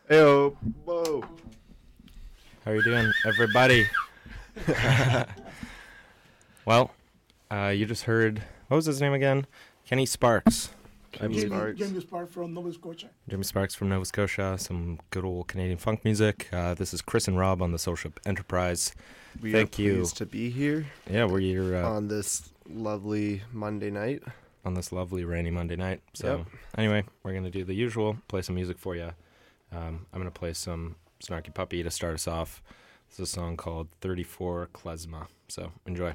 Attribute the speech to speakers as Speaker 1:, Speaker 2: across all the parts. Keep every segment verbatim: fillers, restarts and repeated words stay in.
Speaker 1: Eyo, whoa.
Speaker 2: How are you doing, everybody? Well, uh, you just heard, what was his name again? Kenny Sparks.
Speaker 1: Kenny
Speaker 3: Jamie,
Speaker 1: Sparks.
Speaker 3: Jamie Sparks from Nova Scotia.
Speaker 2: Jimmy Sparks from Nova Scotia, some good old Canadian funk music. Uh, this is Chris and Rob on the Social Enterprise.
Speaker 1: We
Speaker 2: Thank
Speaker 1: are
Speaker 2: you.
Speaker 1: pleased to be here
Speaker 2: Yeah, we're here uh,
Speaker 1: on this lovely Monday night.
Speaker 2: on this lovely rainy Monday night. So
Speaker 1: Yep.
Speaker 2: anyway, we're going to do the usual, play some music for you. Um, I'm going to play some Snarky Puppy to start us off. This is a song called thirty-four Klezma. So enjoy.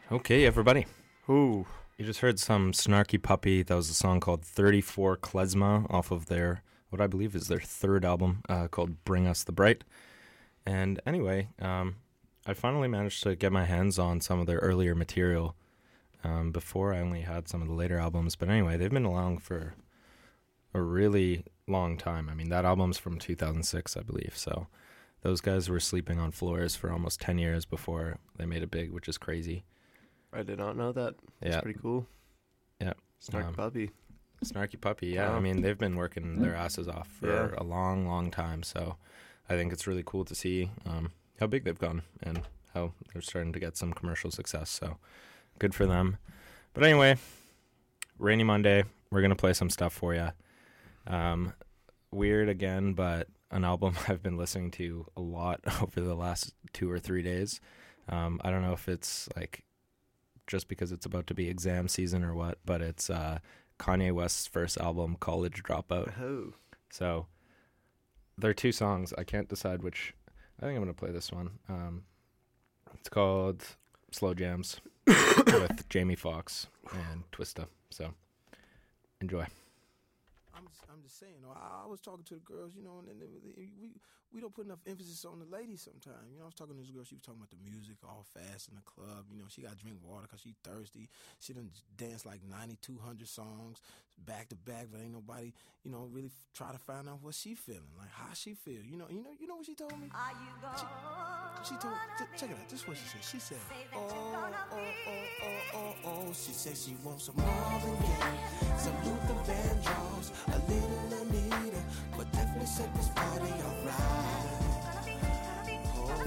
Speaker 2: Okay, everybody.
Speaker 1: Ooh.
Speaker 2: You just heard some Snarky Puppy. That was a song called thirty-four Klezma off of their, what I believe is their third album, uh, called Bring Us the Bright. And anyway, um, I finally managed to get my hands on some of their earlier material. Um, before I only had some of the later albums. But anyway, they've been along for a really long time. I mean, that album's from two thousand six, I believe. So those guys were sleeping on floors for almost ten years before they made it big, which is crazy.
Speaker 1: I did not know that. That's
Speaker 2: Yeah.
Speaker 1: pretty cool.
Speaker 2: Yeah.
Speaker 1: Snarky
Speaker 2: Um,
Speaker 1: Puppy.
Speaker 2: Snarky Puppy, yeah.
Speaker 1: Wow.
Speaker 2: I mean, they've been working their asses off for
Speaker 1: Yeah.
Speaker 2: a long, long time. So I think it's really cool to see um, how big they've gone and how they're starting to get some commercial success. So good for them. But anyway, Rainy Monday, we're going to play some stuff for you. Um, weird again, but an album I've been listening to a lot over the last two or three days. Um, I don't know if it's like just because it's about to be exam season or what, but it's uh, Kanye West's first album, College Dropout.
Speaker 1: Oh.
Speaker 2: So there are two songs. I can't decide which. I think I'm going to play this one. Um, it's called Slow Jams with Jamie Foxx and Twista. So enjoy.
Speaker 3: I'm just, I'm just saying, you know, I, I was talking to the girls, you know, and, and they, we we don't put enough emphasis on the ladies sometimes. You know, I was talking to this girl, she was talking about the music, all fast in the club. You know, she got to drink water because she's thirsty. She done danced like ninety-two hundred songs back to back, but ain't nobody, you know, really f- try to find out what she feeling, like how she feel. You know, you know, you know what she told me? She, she told, th- check it out, this is what she said. She said, oh, oh, oh, oh, oh, oh. She said she wants some Marvin Gaye, some Luther Vandross, a little Anita, but definitely set this party alright. Oh,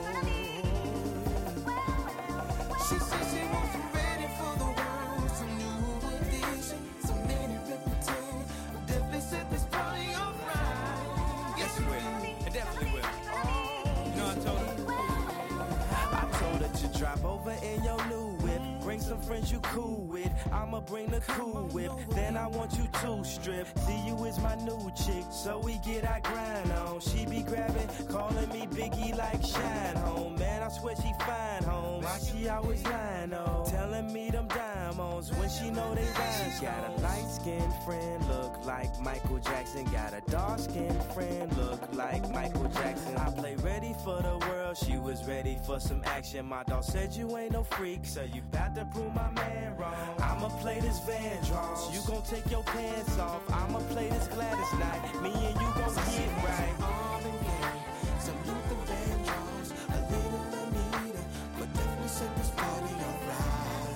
Speaker 3: she said she wants some ready for the world, some new edition, some mini Ripperton, definitely set this party alright. Yes, it will. It definitely will. You know, I told her. I told her to drop over in your new whip. Bring some friends you cool with. I'ma bring the cool whip. Then I want you to strip. See you is my new chick, so we get our grind on. She be grabbing, calling me Biggie like Shine Home. Man, I swear she fine home. Why she always lying on? Telling me them diamonds when she know they rhyme. She got a light-skinned friend, look like Michael Jackson. Got a dark-skinned friend, look like Michael Jackson. I play ready for the world, she was ready for some action. My dog said you ain't no freak, so you bout to prove my man wrong. I'ma play this Vandross, you gon' take your pants off. I'ma play this Gladys Knight, me and you gon' get right. Marvin Gaye, some Luther Vandross, a little Anita, but definitely set this party alright.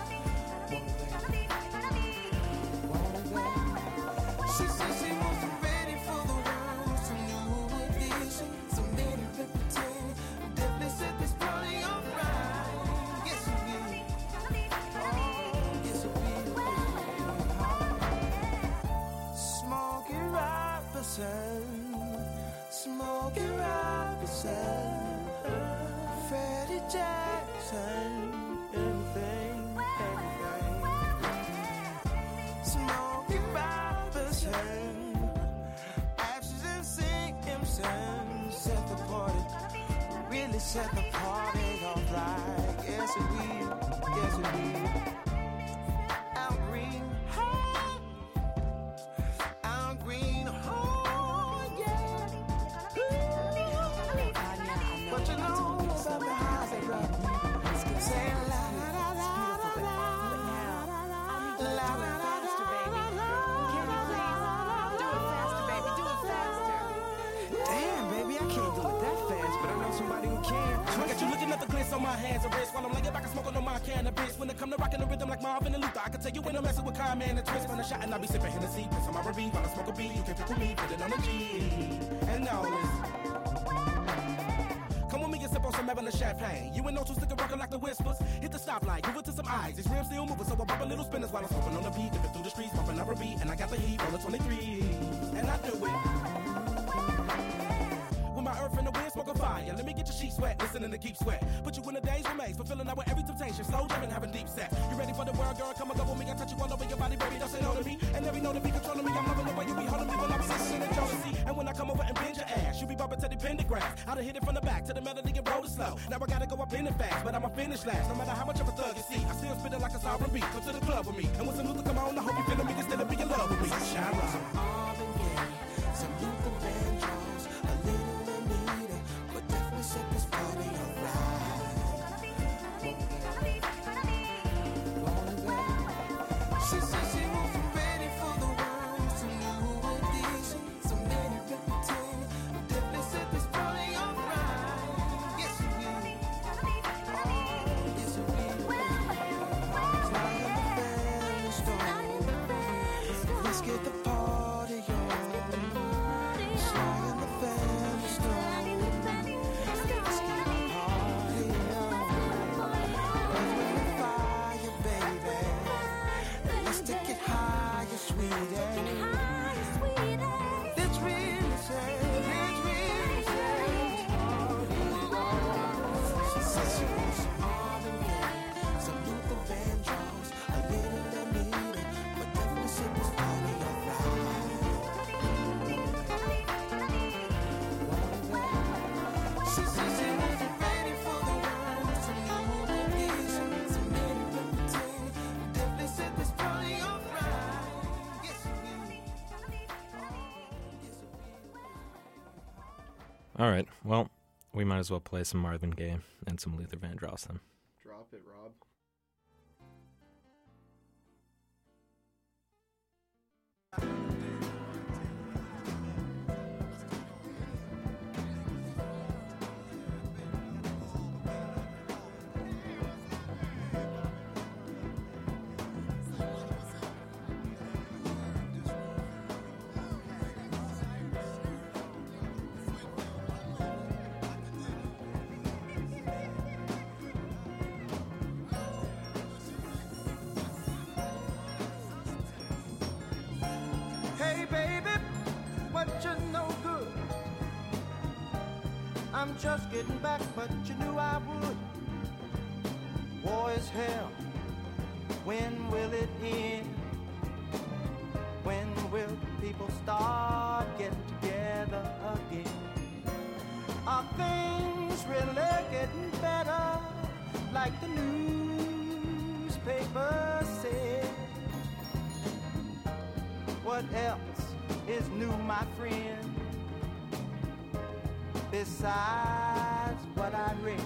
Speaker 3: She said she wants some ready for the world, some new edition, some mini Ripperton, definitely set this party alright. Yes, it will. Oh, yes, it will. Smokey Robinson, Smokey Robinson, Freddie Jackson, anything, anything. Smokey Robinson, Ashes and Simpson, set the party, really set the party off like, yes it will, yes it will. Al Green, oh, Al Green, oh yeah. Ooh. But you know about the highs they rock. Say la la la la la la la la la la. Damn, baby, I can't do it that fast, but I know somebody who can. I got you looking at the glitz on my hands and wrists while I'm laying back and smoking on my cannabis. When it come to rocking the rhythm like Marvin and Luther, I can tell you when I'm messing with Kyle, man, and twist on a shot and I be sipping Hennessy. Piss on my R B while I smoke a B. You can pick with me, put it on the G. And now listen. Come with me and sip on some Evelyn champagne. You and no two stick rockin' like the whispers. Hit the stoplight, move it to some eyes. These rims still moving, so I pop a little spinners while I'm smoking on the beat. Dipping through the streets, bumping up a beat, and I got the heat on the twenty-three. And I do it. With my earth in the wind, smoke a fire. Let me get your sheets wet, listening to keep sweat. Put you in the days remains, fulfilling out with every temptation. Slow jamming, having deep set. You ready for the world, girl? Come and go with me. I touch you all over your body, baby. Don't say no to me. And every note to be controlling me. I'm loving the way you be holding me when I be listening to jealousy. And when I come over and bend your ass, you be bumping to the pentagram.
Speaker 4: fast. I done hit it from the back to the melody and roll it slow. Now I gotta go up in it fast, but I'ma finish last. No matter how much of a thug you see, I still spit it like a sovereign beat. Come to the club with me, and when some Luther come on, I hope you feeling me instead of be in love with me. Shine rock.
Speaker 3: Marvin Gaye, some Luther Vandross, a little Anita, but definitely set this party alright. She said she wasn't ready for the world, some new edition, some many reputation. Definitely set this party alright. Yes, we will. Yes, we will. Fly in the family stone. Let's get the party on. Fly in the family stone. Let's get the party on. Let's bring the fire, baby. Let's take it higher, sweetie. Let's really say, let's really say. She said she wants some Marvin Gaye, some Luther Vandross, a little Anita, but definitely set this party alright. She said she wasn't ready for the world, some new edition, some many reputation. Definitely set this party alright. Yes, we will. Yes, we will.
Speaker 2: All right. Well, we might as well play some Marvin Gaye and some Luther Vandross then.
Speaker 1: Drop it, Rob.
Speaker 3: Hey baby, what you no good? I'm just getting back, but you knew I would. War is hell. When will it end? When will people start getting together again? Are things really getting better, like the newspaper said? What else is new, my friend, besides what I read?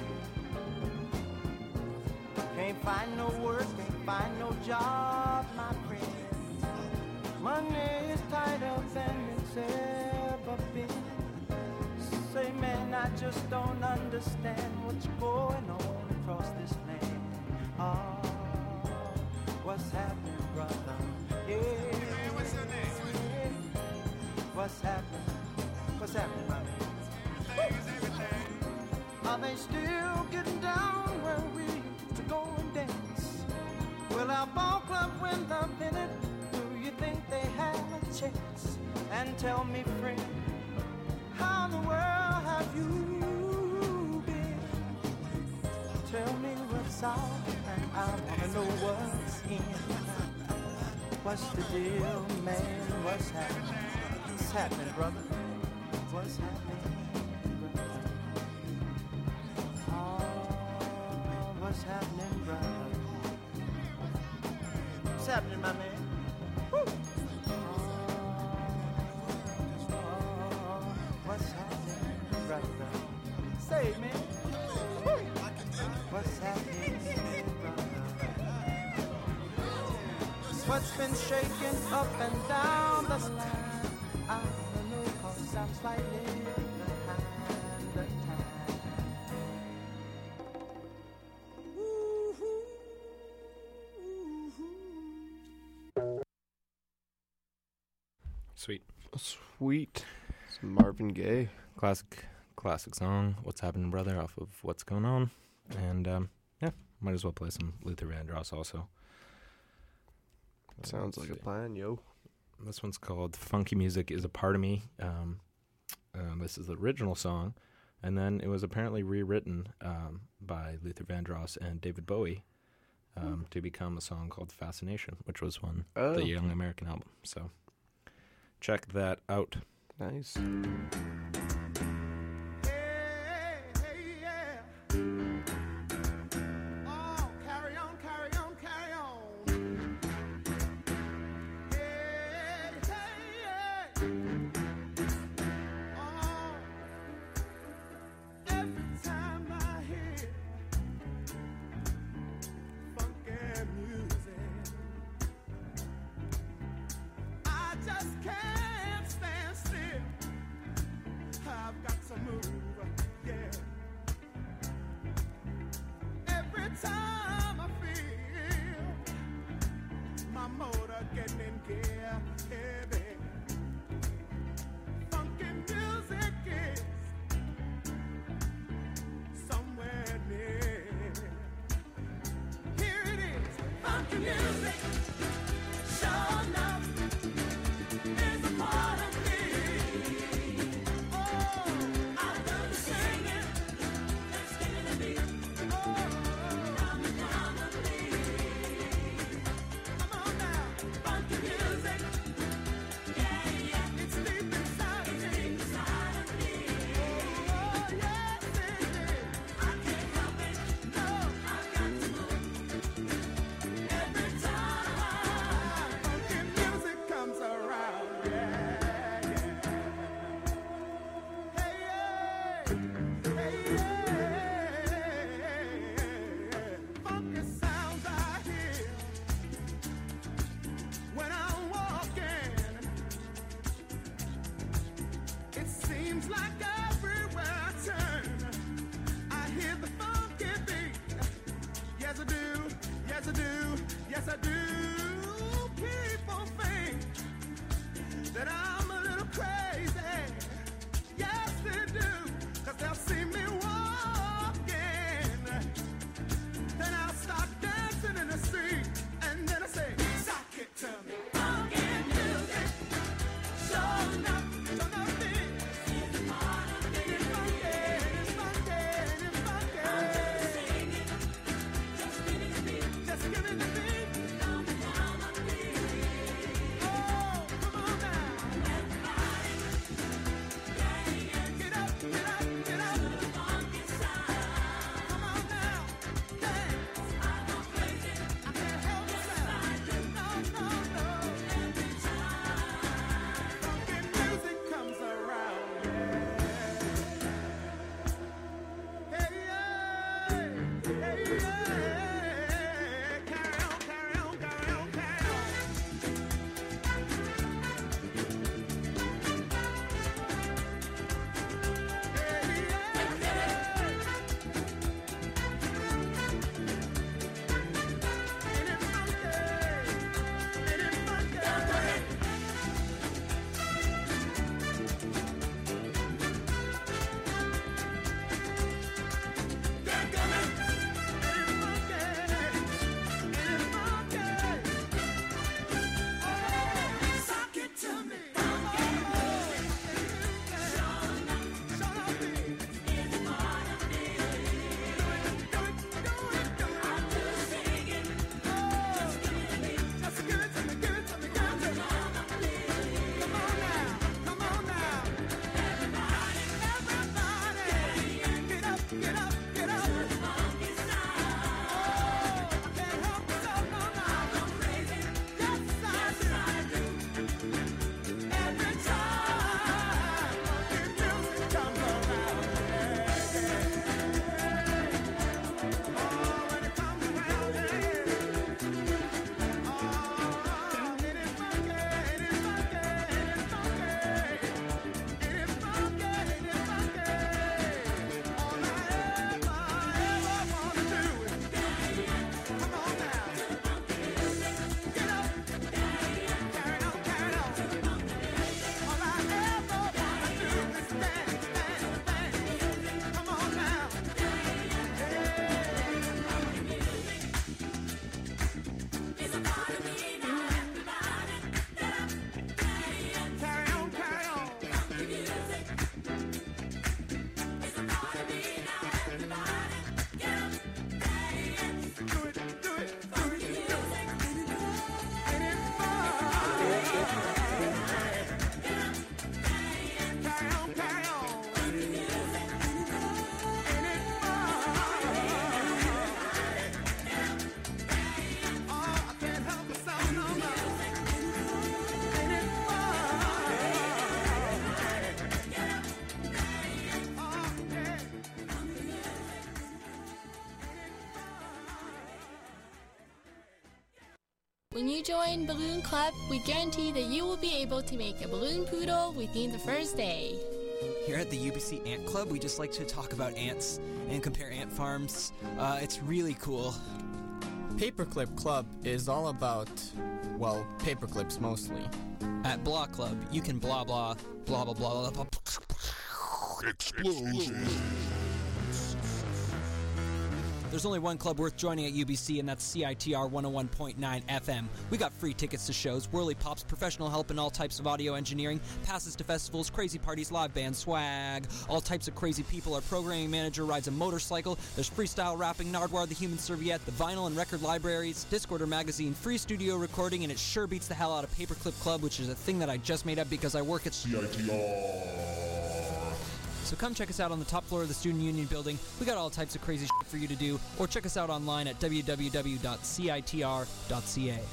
Speaker 3: Can't find no work, can't find no job, my friend. Money is tighter than it's ever been. Say, man, I just don't understand what's going on across this land. Oh, what's happening, brother? Yeah. What's happening? What's happening, my man? Are they still getting down where we used to go and dance? Will our ball club win the pennant? Do you think they have a chance? And tell me, friend, how in the world have you been? Tell me what's out, and I wanna know what's in. What's the deal, man? What's happening? What's happening, brother? What's happening, brother? Oh, what's happening, brother? What's happening, my man? Woo! Oh, what's happening, brother? Say it, man. Woo! What's happening, brother? What's been shaking up and down the line? I don't know, 'cause I'm slightly behind the time.
Speaker 2: Sweet.
Speaker 1: Sweet. Some Marvin Gaye.
Speaker 2: Classic, classic song. What's happening, brother? Off of What's Going On. And, um, yeah, might as well play some Luther Vandross also.
Speaker 1: Sounds like a plan, yo.
Speaker 2: This one's called Funky Music Is a Part of Me. Um, um, this is the original song. And then it was apparently rewritten um, by Luther Vandross and David Bowie um, to become a song called Fascination, which was one
Speaker 1: Oh.
Speaker 2: the Young American album. So check that out.
Speaker 1: Nice.
Speaker 3: Hey, It seems like everywhere I turn, I hear the funky beat. Yes, I do. Yes, I do. Yes, I do. People think that I'm a little crazy. Yes, they do. Cause they'll see me walking. Then I'll start dancing in the street. And then I say, sock it to me. Funky music. Show enough. Show enough thing. It's funky. It's funky. It's funky. I'm just singing. Just give it to me. Just give it to me. Down, down on me. Oh, come on now. Everybody. Yeah, yeah. Get up, get up, get up. To the funky side. Come on now. Dance. I go crazy. I can't help myself. No, no, no. Every time funky music comes around, yeah. Hey, yeah. Hey, yeah. Carry on, carry on, carry on, carry on. Hey, yeah. Ain't it funky? Ain't it funky? Sock it to me. Just give it to me, give it to me, give it to me. Come on now, come on now. Everybody, get up, get up, get up. Oh, I can't help myself, no, no. Yes, I do. Every time funky music comes around, yeah, yeah. Oh, when it comes around, yeah. Oh, it is funky, it is funky, it is funky. It is funky, it is funky. All I ever, ever wanna do is come on now. Get up, carry on, carry on. All I ever wanna do is dance, dance, dance. Come on now. Carry on, carry on. Do it, do it, do it, do it. Ain't it fun? Carry on, carry on. Ain't it fun? Oh, I can't help myself, no, no. Ain't it fun? Oh, yeah.
Speaker 5: When you join Balloon Club, we guarantee that you will be able to make a balloon poodle within the first day.
Speaker 6: Here at the U B C Ant Club, we just like to talk about ants and compare ant farms. Uh, it's really cool.
Speaker 7: Paperclip Club is all about, well, paperclips mostly.
Speaker 6: At Blah Club, you can blah blah, blah blah blah blah. blah. There's only one club worth joining at U B C, and that's C I T R one oh one point nine F M. We got free tickets to shows, whirly pops, professional help in all types of audio engineering, passes to festivals, crazy parties, live band swag, all types of crazy people. Our programming manager rides a motorcycle. There's freestyle rapping, Nardwar the Human Serviette, the vinyl and record libraries, Discorder magazine, free studio recording, and it sure beats the hell out of Paperclip Club, which is a thing that I just made up because I work at C I T R. So come check us out on the top floor of the Student Union building. We got all types of crazy shit for you to do, or check us out online at w w w dot c i t r dot c a.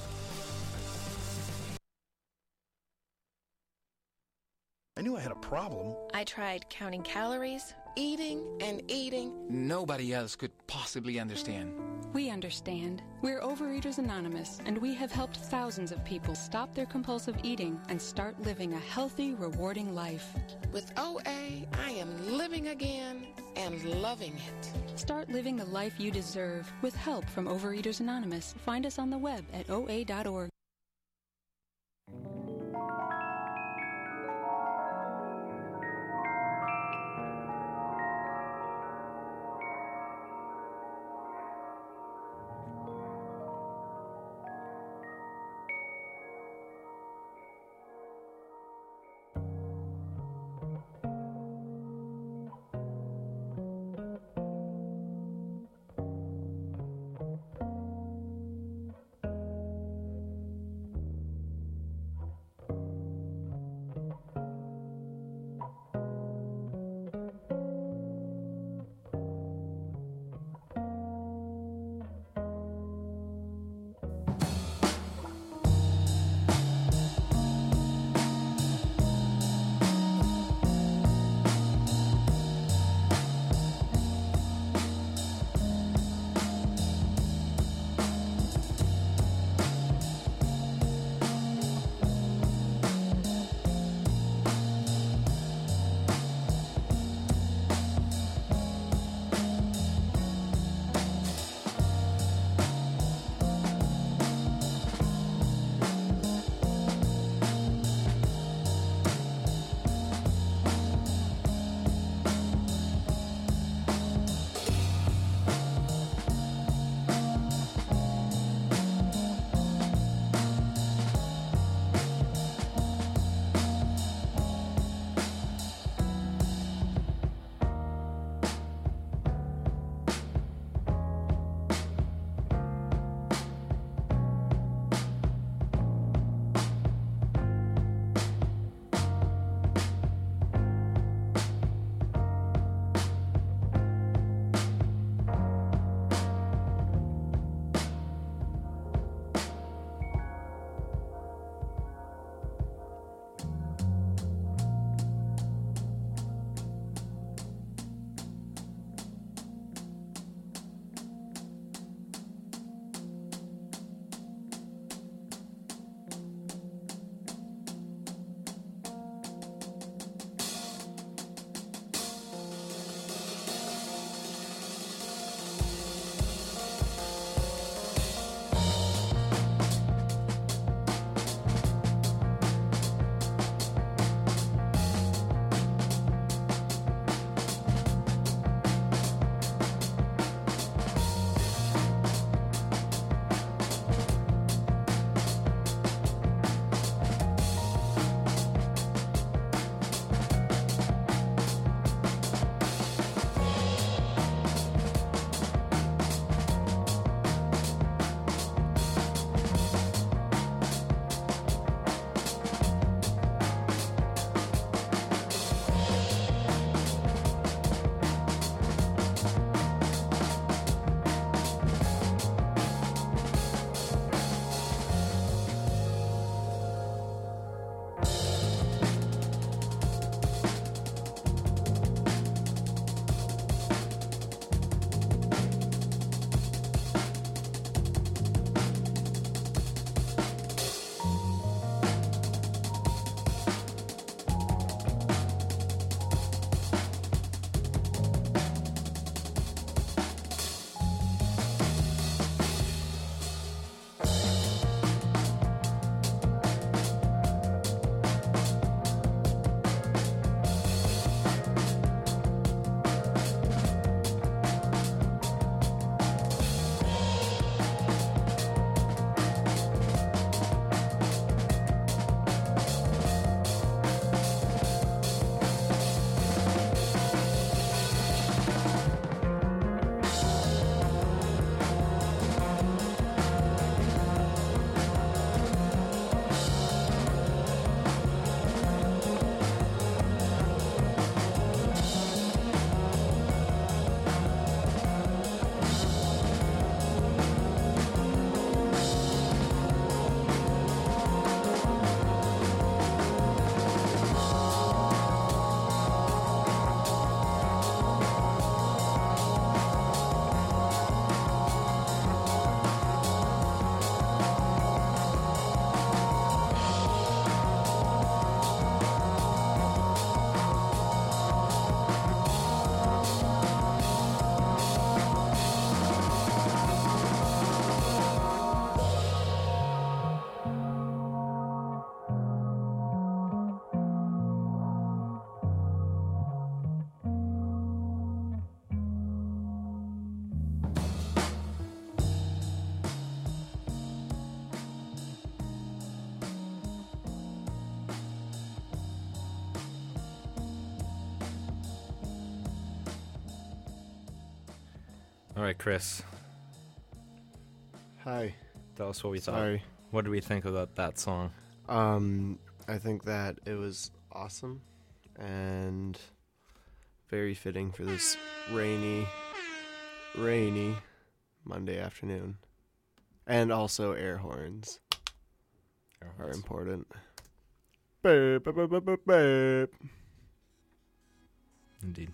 Speaker 8: I knew I had a problem.
Speaker 9: I tried counting calories,
Speaker 8: eating and eating.
Speaker 9: Nobody else could possibly understand.
Speaker 10: We understand. We're Overeaters Anonymous, and we have helped thousands of people stop their compulsive eating and start living a healthy, rewarding life.
Speaker 8: With O A, I am living again and loving it.
Speaker 10: Start living the life you deserve with help from Overeaters Anonymous. Find us on the web at O A dot org.
Speaker 2: All right, Chris.
Speaker 1: Hi.
Speaker 2: Tell us what we
Speaker 1: Sorry.
Speaker 2: thought. What did we think about that song?
Speaker 1: Um, I think that it was awesome and very fitting for this rainy, rainy Monday afternoon. And also air horns,
Speaker 2: Air
Speaker 1: are
Speaker 2: horns.
Speaker 1: important. Beep, beep, beep, beep, beep, beep.
Speaker 2: Indeed.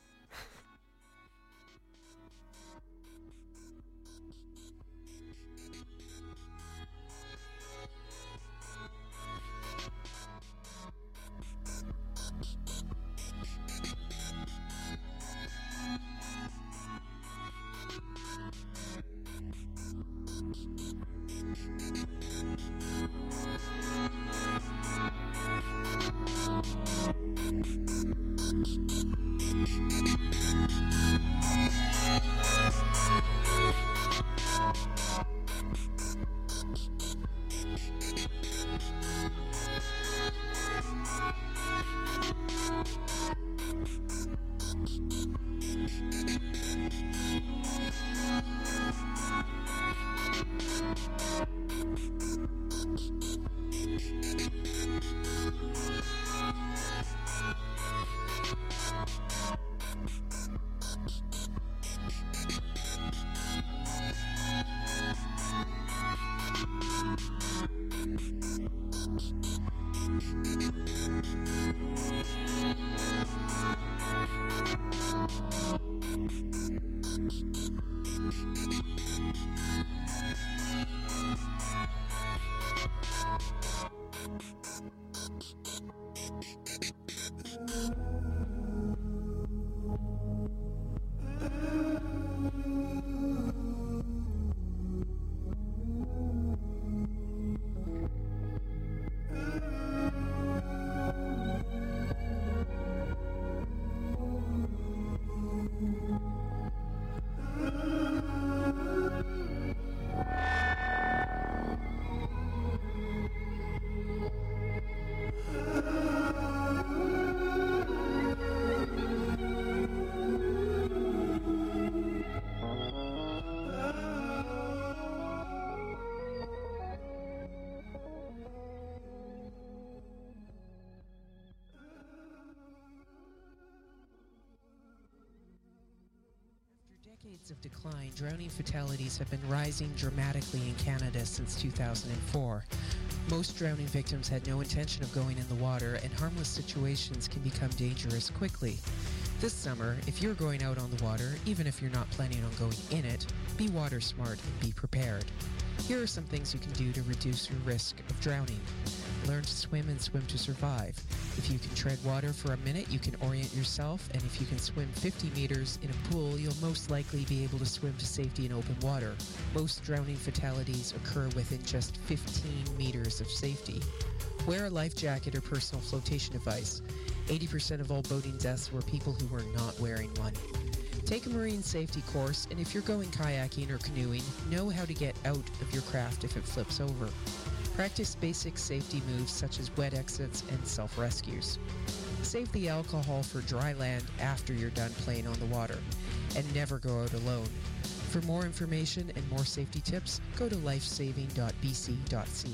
Speaker 8: Decades of decline, drowning fatalities have been rising dramatically in Canada since two thousand four. Most drowning victims had no intention of going in the water, and harmless situations can become dangerous quickly. This summer, if you're going out on the water, even if you're not planning on going in it, be water smart and be prepared. Here are some things you can do to reduce your risk of drowning. Learn to swim and swim to survive. If you can tread water for a minute, you can orient yourself, and if you can swim fifty meters in a pool, you'll most likely be able to swim to safety in open water. Most drowning fatalities occur within just fifteen meters of safety. Wear a life jacket or personal flotation device. eighty percent of all boating deaths were people who were not wearing one. Take a marine safety course, and if you're going kayaking or canoeing, know how to get out of your craft if it flips over. Practice basic safety moves such as wet exits and self-rescues. Save the alcohol for dry land after you're done playing on the water, and never go out alone. For more information and more safety tips, go to lifesaving dot b c dot c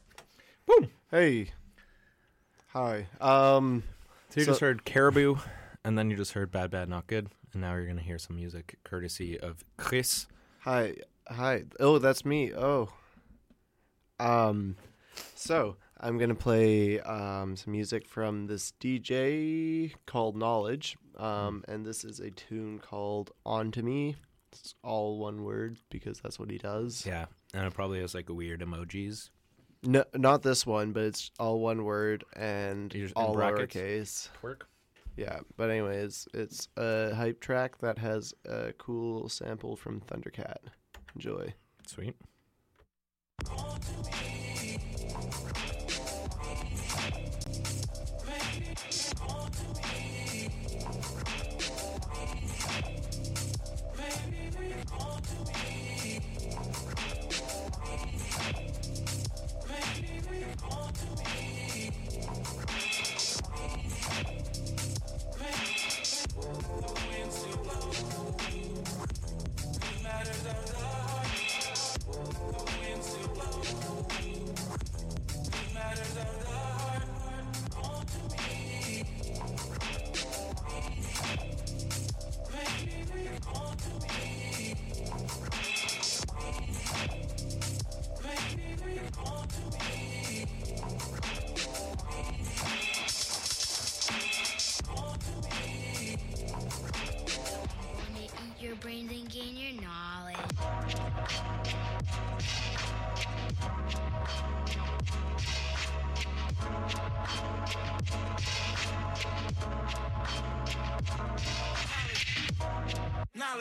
Speaker 8: a.
Speaker 1: Boom. Hey. Hi. Um,
Speaker 2: So you
Speaker 1: So-
Speaker 2: just heard Caribou, and then you just heard Bad Bad Not Good, and now you're going to hear some music courtesy of Chris.
Speaker 1: Hi. Hi. Oh, that's me. Oh. Um, so I'm gonna play um some music from this D J called Knowledge. Um, and this is a tune called "On to Me." It's all one word because that's what he does.
Speaker 2: Yeah, and it probably has like weird emojis.
Speaker 1: No, not this one, but it's all one word and
Speaker 2: You're just in
Speaker 1: all
Speaker 2: brackets?
Speaker 1: lowercase.
Speaker 2: Twerk.
Speaker 1: Yeah, but anyways, it's a hype track that has a cool sample from Thundercat. Enjoy.
Speaker 2: Sweet.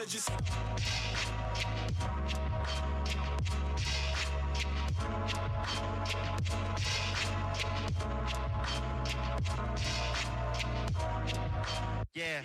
Speaker 4: knowledge is.
Speaker 3: Yeah.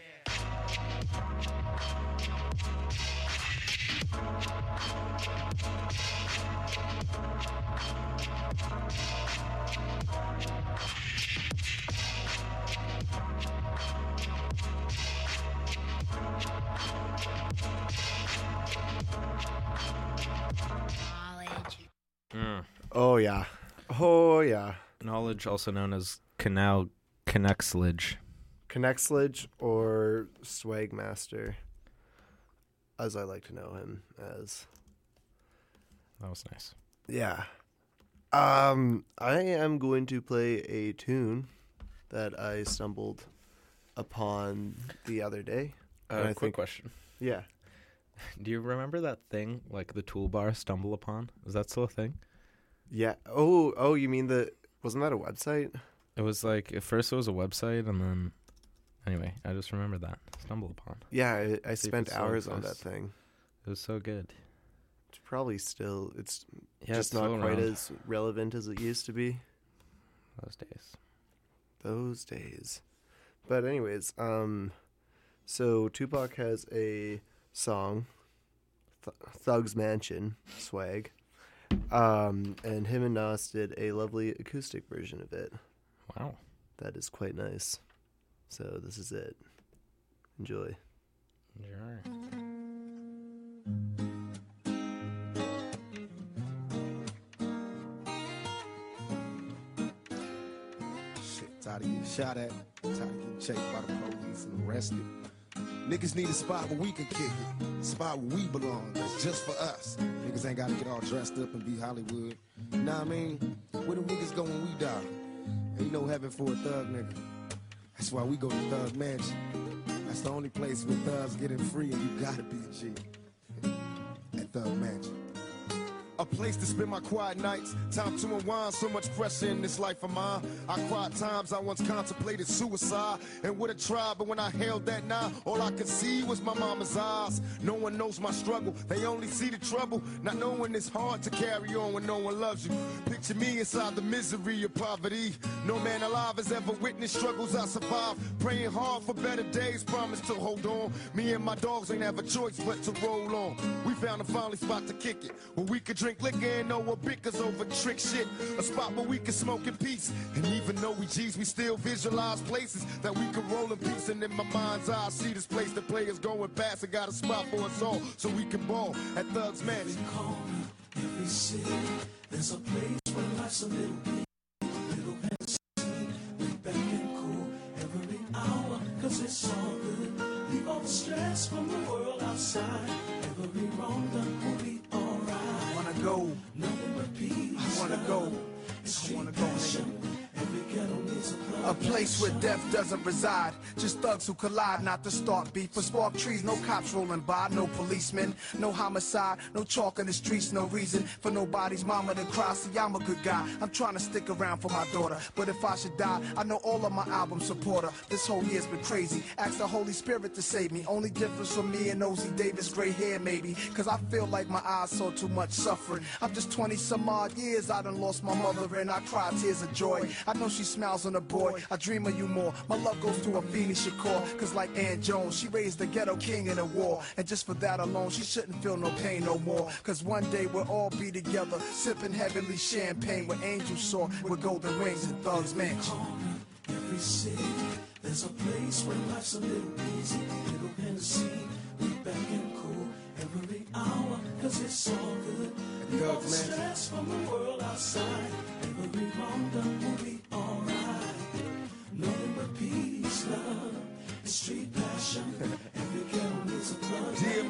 Speaker 2: Mm.
Speaker 1: Oh yeah. Oh yeah.
Speaker 2: Knowledge, also known as canal connexlage.
Speaker 1: Connexlage or Swagmaster, as I like to know him as.
Speaker 2: That was nice.
Speaker 1: Yeah. Um, I am going to play a tune that I stumbled upon the other day.
Speaker 2: Uh,
Speaker 1: And I
Speaker 2: quick
Speaker 1: think-
Speaker 2: question.
Speaker 1: Yeah.
Speaker 2: Do you remember that thing, like the toolbar stumble upon? Is that still a thing?
Speaker 1: Yeah. Oh, oh, you mean the, wasn't that a website?
Speaker 2: It was like, at first it was a website, and then, anyway, I just remember that. Stumble upon.
Speaker 1: Yeah, I, I
Speaker 2: See if
Speaker 1: spent
Speaker 2: it still
Speaker 1: hours on that
Speaker 2: exists.
Speaker 1: thing.
Speaker 2: It was so good.
Speaker 1: It's probably still, it's
Speaker 2: Yeah,
Speaker 1: just
Speaker 2: it's
Speaker 1: not
Speaker 2: still
Speaker 1: quite
Speaker 2: around.
Speaker 1: as relevant as it used to be.
Speaker 2: Those days.
Speaker 1: Those days. But anyways, um, so Tupac has a song, Th- Thug's Mansion, Swag, um, and him and Nas did a lovely acoustic version of it.
Speaker 2: Wow.
Speaker 1: That is quite nice. So this is it. Enjoy.
Speaker 2: Sure.
Speaker 11: Shit, tired of getting shot at, tired of getting chased by the police and arrested. Niggas need a spot where we can kick it, a spot where we belong, that's just for us. Niggas ain't gotta get all dressed up and be Hollywood. You know what I mean? Where them niggas go when we die? Ain't no heaven for a thug nigga. That's why we go to Thug Mansion. That's the only place where thugs getting free and you gotta be a G. At Thug Mansion. A place to spend my quiet nights, time to unwind, so much pressure in this life of mine. I cried times I once contemplated suicide and would have tried, but when I held that knife, all I could see was my mama's eyes. No one knows my struggle, they only see the trouble, not knowing it's hard to carry on when no one loves you. Picture me inside the misery of poverty. No man alive has ever witnessed struggles I survived, praying hard for better days, promise to hold on. Me and my dogs ain't have a choice but to roll on. We found a finally spot to kick it, where we could drink liquor and know what bickers over trick shit. A spot where we can smoke in peace. And even though we G's, we still visualize places that we can roll in peace. And in my mind's eye, I see this place that players going past and got a spot for us all so we can ball at Thug's Mansion.
Speaker 3: Every city, there's a place where life's a little bit, little fantasy. We back and cool every hour, cause it's all good. Leave all the stress from the world outside. Every wrong done will be alright.
Speaker 11: I wanna go.
Speaker 3: Nothing but peace.
Speaker 11: I wanna go.
Speaker 3: I wanna go, nigga. Every ghetto needs a plug.
Speaker 12: A place where death doesn't reside. Just thugs who collide, not to start beef. For spark trees, no cops rolling by, no policemen, no homicide, no chalk in the streets, no reason for nobody's mama to cry. See, I'm a good guy. I'm trying to stick around for my daughter. But if I should die, I know all of my album support her. This whole year's been crazy. Ask the Holy Spirit to save me. Only difference from me and Ozzy Davis, gray hair maybe. Cause I feel like my eyes saw too much suffering. I'm just twenty some odd years, I done lost my mother and I cry tears of joy. I know she smiles on a boy, I dream of you more. My love goes to Afeni Shakur, cause like Ann Jones, she raised the ghetto king in a war. And just for that alone, she shouldn't feel no pain no more. Cause one day we'll all be together, sipping heavenly champagne where angels soar with golden wings and Thug's Mansion.
Speaker 3: Every city, there's a place where life's a little easy, little Hennessy. We back and cool every hour, cause it's all good. Leave all the stress from the world outside. Every wrong done will be alright. Nothing but peace, love, and street passion. Every ghetto needs a plug.
Speaker 11: Dear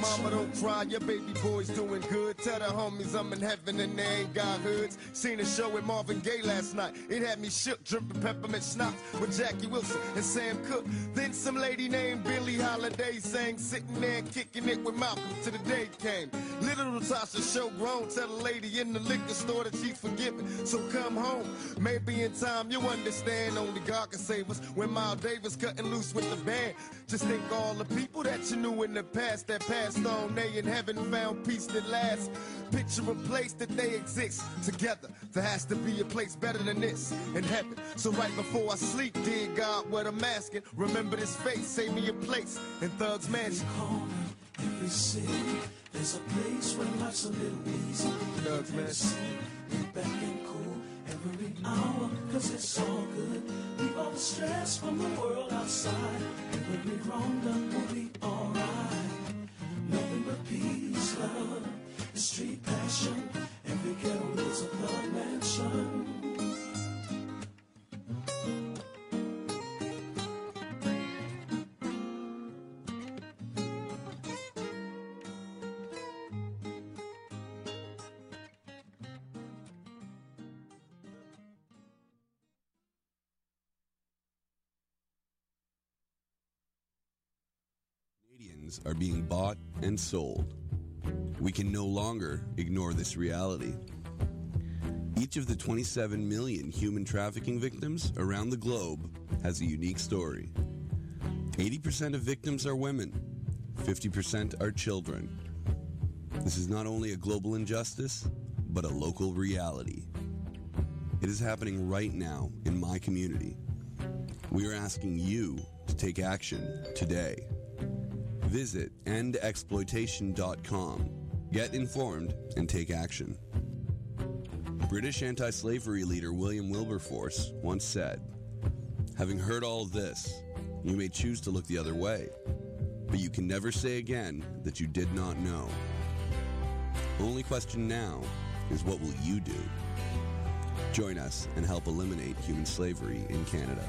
Speaker 11: mama, don't cry, your baby boy's doing good. Tell the homies I'm in heaven and they ain't got hoods. Seen a show with Marvin Gaye last night. It had me shook, dripping peppermint schnapps with Jackie Wilson and Sam Cooke. Then some lady named Billie Holiday sang, sitting there kicking it with Malcolm till the day came. Little Tasha show grown, tell a lady in the liquor store that she's forgiven. So come home, maybe in time you understand. Only God can save us. When Miles Davis cutting loose with the band, just think all the people that you knew in the past that passed on. They in heaven found peace that lasts. Picture a place that they exist together. There has to be a place better than this in heaven. So right before I sleep, dear God, what I'm asking, remember this face, save me a place in Thug's Mansion.
Speaker 3: Every city, there's a place where life's a little easy.
Speaker 11: Thug's Mansion.
Speaker 3: Look back and cool every hour, cause it's all good. Leave all the stress from the world outside. Every wrong done will be alright. Nothing but peace, love, and street passion. Every ghetto is a Thug Mansion.
Speaker 13: Canadians are being bought and sold. We can no longer ignore this reality. Each of the twenty-seven million human trafficking victims around the globe has a unique story. eighty percent of victims are women, fifty percent are children. This is not only a global injustice, but a local reality. It is happening right now in my community. We are asking you to take action today. Visit end exploitation dot com. Get informed and take action. British anti-slavery leader William Wilberforce once said, "Having heard all this, you may choose to look the other way, but you can never say again that you did not know." Only question now is, what will you do? Join us and help eliminate human slavery in Canada.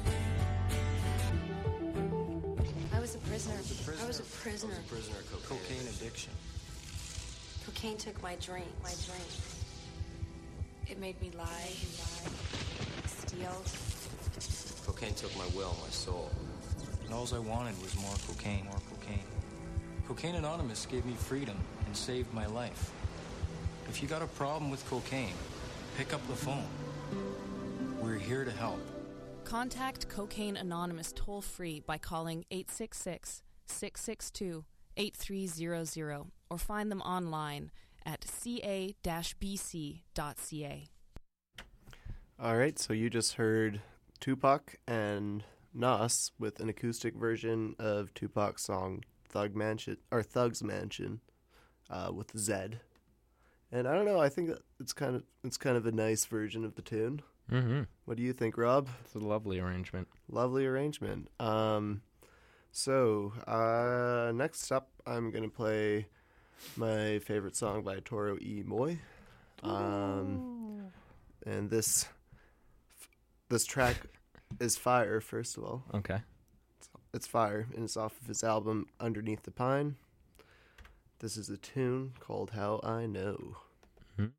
Speaker 14: I was a prisoner.
Speaker 15: I was a prisoner.
Speaker 14: I was a prisoner.
Speaker 15: I was a prisoner of cocaine, cocaine addiction.
Speaker 14: Cocaine took my drink. My drink. It made me lie, lie, steal.
Speaker 15: Cocaine took my will, my soul. And all I wanted was more cocaine, more cocaine. Cocaine Anonymous gave me freedom and saved my life. If you got a problem with cocaine, pick up the phone. We're here to help.
Speaker 16: Contact Cocaine Anonymous toll-free by calling eight six six, six six two, eight three zero zero or find them online at c a dash b c dot c a.
Speaker 1: All right, so you just heard Tupac and Nas with an acoustic version of Tupac's song Thug Mansion or Thug's Mansion uh, with Zed. And I don't know, I think that it's kind of it's kind of a nice version of the tune.
Speaker 2: Mm-hmm.
Speaker 1: What do you think, Rob?
Speaker 2: It's a lovely arrangement.
Speaker 1: Lovely arrangement. Um, so uh, next up, I'm gonna play my favorite song by Toro E. Moy. Um, and this this track is fire, first of all.
Speaker 2: Okay.
Speaker 1: It's, it's fire, and it's off of his album Underneath the Pine. This is a tune called How I Know.
Speaker 2: Mm-hmm.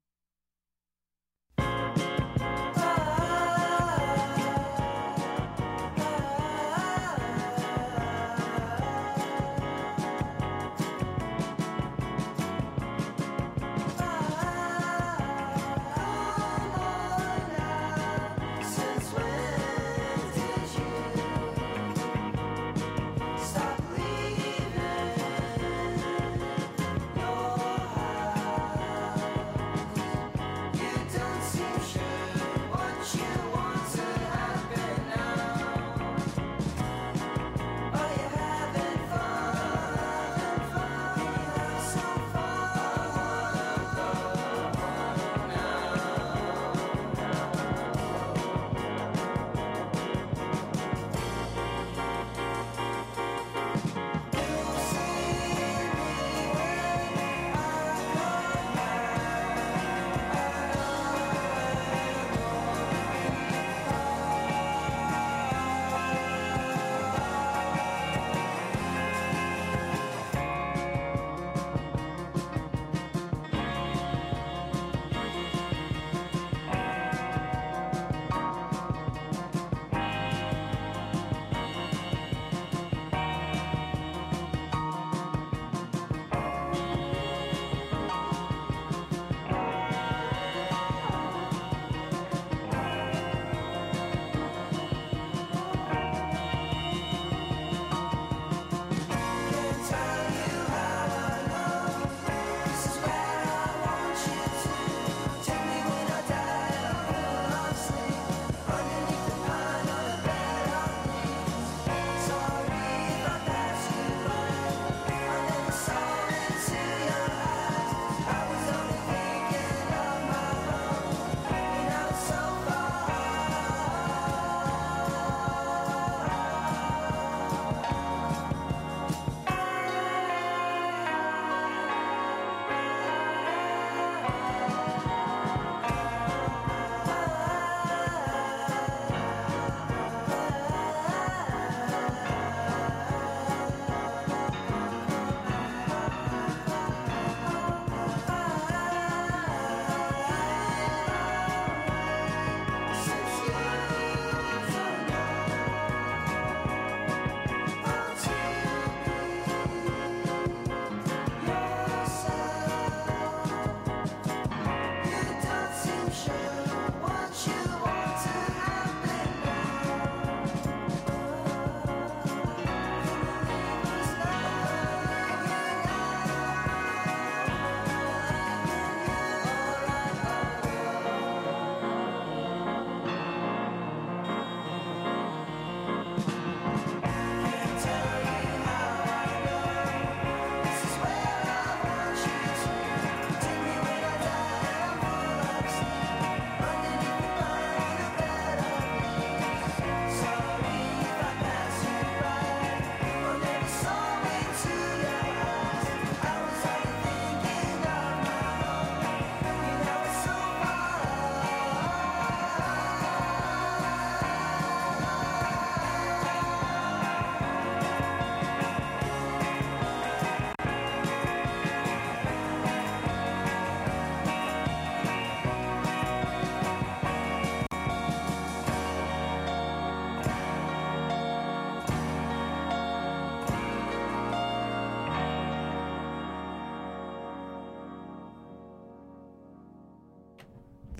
Speaker 3: Stop leaving your house.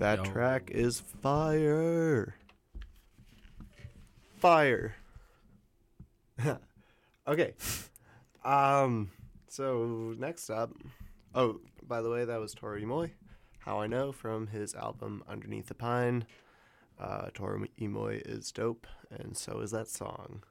Speaker 1: That
Speaker 2: Yo.
Speaker 1: track is fire. Fire. Okay. Um. So next up, oh, by the way, that was Toro Imoy. How I Know from his album Underneath the Pine. Uh, Toro Imoy is dope, and so is that song.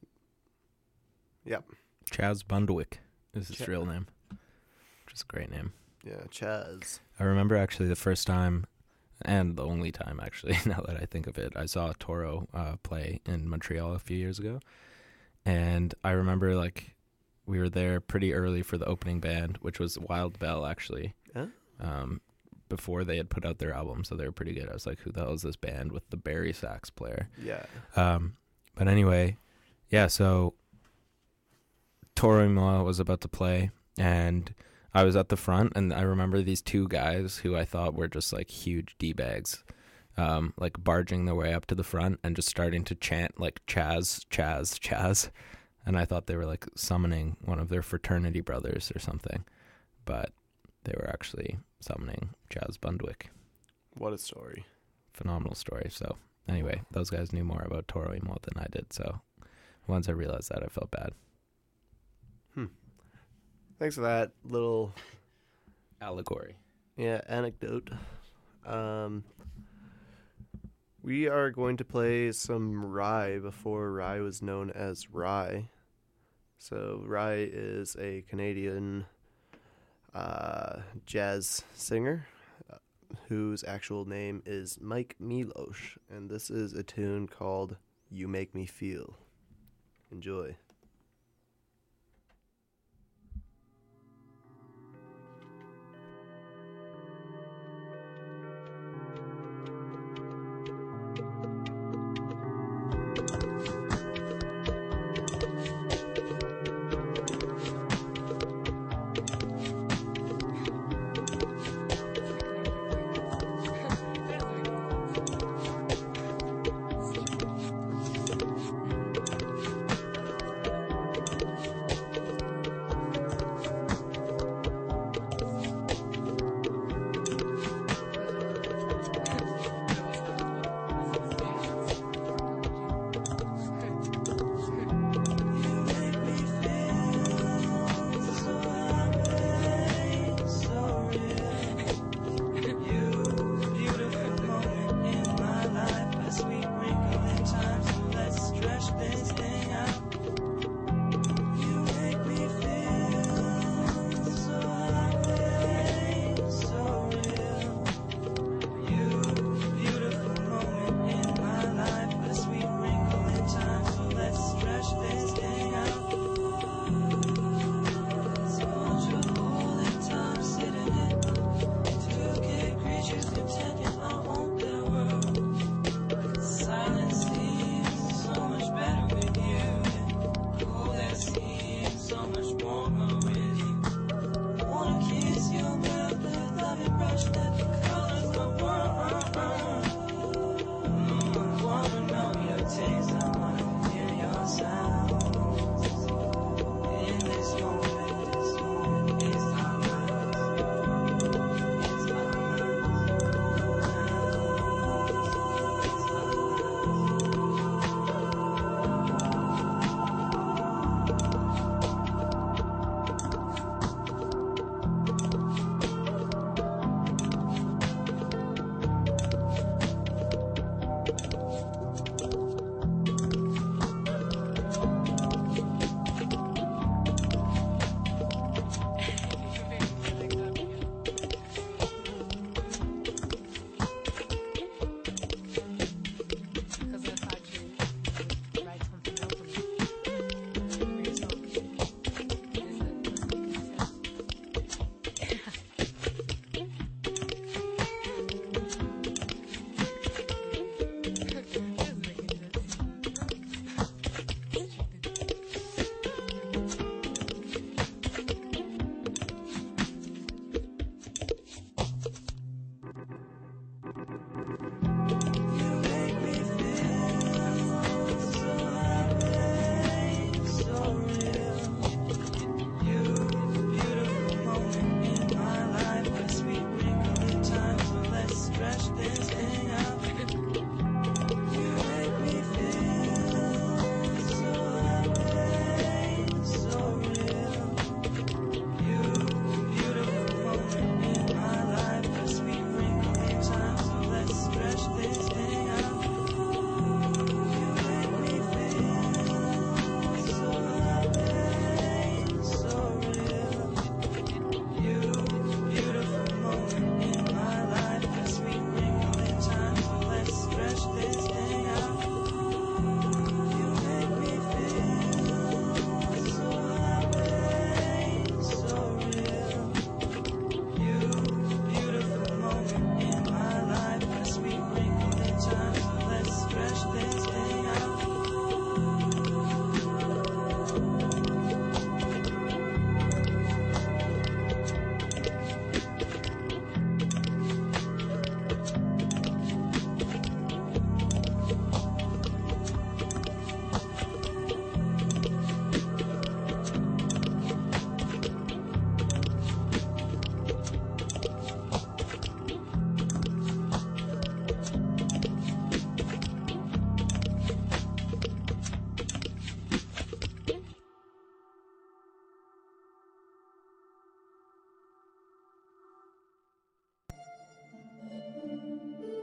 Speaker 1: Yep.
Speaker 2: Chaz Bundwick is his
Speaker 1: Ch-
Speaker 2: real name, which is a great name.
Speaker 1: Yeah, Chaz.
Speaker 2: I remember actually the first time, and the only time actually, now that I think of it, I saw Toro uh, play in Montreal a few years ago. And I remember, like, we were there pretty early for the opening band, which was Wild Bell, actually,
Speaker 1: Huh?
Speaker 2: um, before they had put out their album, so they were pretty good. I was like, who the hell is this band with the Barry sax player?
Speaker 1: Yeah.
Speaker 2: Um, but anyway, yeah, so Toro Imoy was about to play, and I was at the front, and I remember these two guys who I thought were just, like, huge D-bags, um, like, barging their way up to the front and just starting to chant, like, Chaz, Chaz, Chaz. And I thought they were, like, summoning one of their fraternity brothers or something. But they were actually summoning Chaz Bundwick.
Speaker 1: What a story.
Speaker 2: Phenomenal story. So, anyway, those guys knew more about Toro Imoy than I did. So, once I realized that, I felt bad.
Speaker 1: Hmm. Thanks for that little
Speaker 2: allegory.
Speaker 1: Yeah, anecdote. Um, we are going to play some Rye before Rye was known as Rye. So Rye is a Canadian uh, jazz singer uh, whose actual name is Mike Milosh, and this is a tune called You Make Me Feel. Enjoy.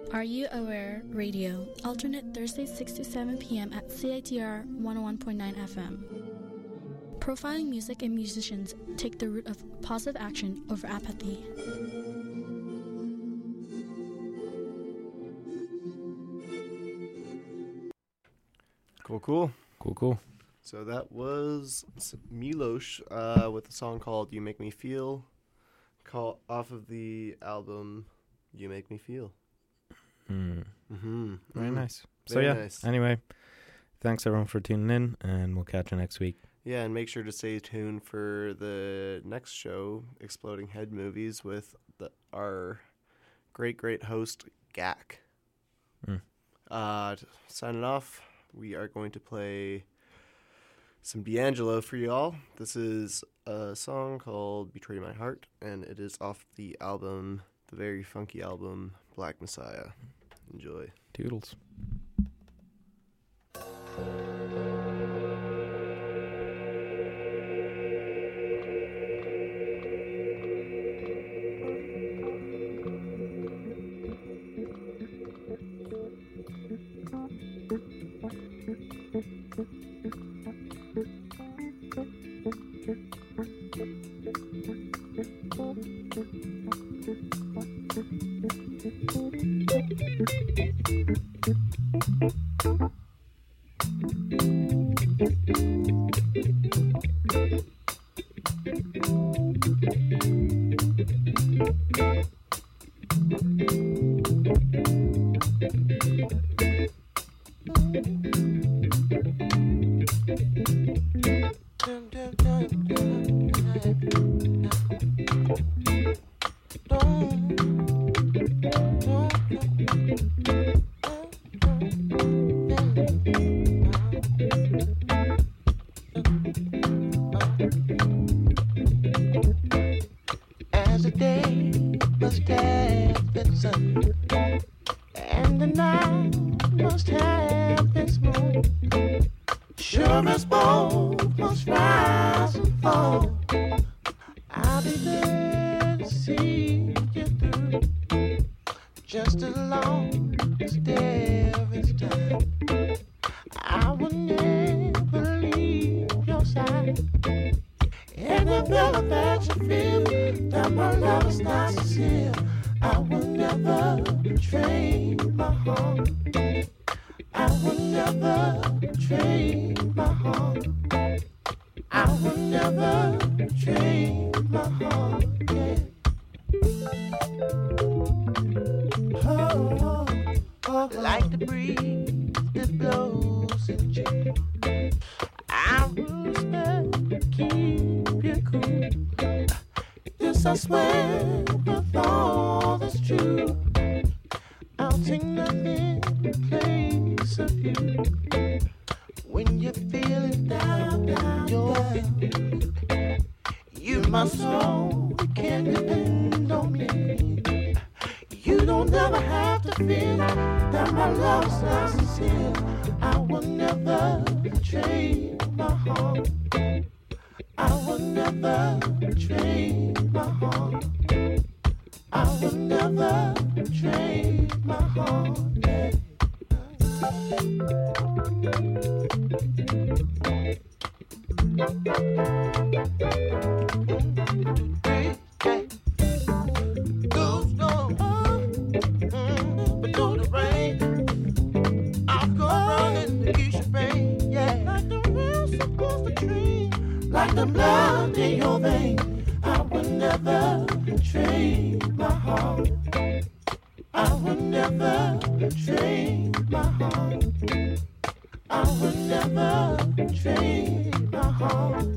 Speaker 17: Are You Aware Radio, alternate Thursdays six to seven p.m. at C I T R one oh one point nine F M. Profiling music and musicians take the route of positive action over apathy.
Speaker 1: Cool, cool.
Speaker 2: Cool, cool.
Speaker 1: So that was Milosh uh, with a song called You Make Me Feel, call, off of the album You Make Me Feel.
Speaker 2: Mm.
Speaker 1: Mm-hmm.
Speaker 2: Very
Speaker 1: mm.
Speaker 2: nice. So
Speaker 1: Very
Speaker 2: yeah,
Speaker 1: nice.
Speaker 2: anyway, thanks everyone for tuning in, and we'll catch you next week.
Speaker 1: Yeah, and make sure to stay tuned for the next show, Exploding Head Movies, with the, our great, great host, Gak.
Speaker 2: Mm.
Speaker 1: Uh, t- signing off, we are going to play some D'Angelo for y'all. This is a song called Betray My Heart, and it is off the album, the very funky album, Black Messiah. Enjoy.
Speaker 2: Toodles.
Speaker 3: As the day must have been sun, and the night must have this moon, sure as both must rise and fall, I'll be there to see you through, just as long as there is time. I will never leave your side. And the fella that you feel that my love is not sincere, I will never betray my heart. I will never betray my heart. I will never betray my heart. Yeah. Oh, oh, oh, like the breeze that blows in June, I will respect, keep you cool. This I swear with all that's true. I'll take nothing in place of you. When you're feeling down, down, you're feeling, you my soul, you can depend on me. You don't ever have to feel that my love's not sincere. I will never betray my heart. I will never betray my heart. I will never betray my heart. Yeah. Goes on, mm, but through the rain, I'll go running to ease your pain. Yeah, like the rain supposed to train, like the blood in your vein. I will never betray my heart. I will never betray my heart. I will never betray my heart.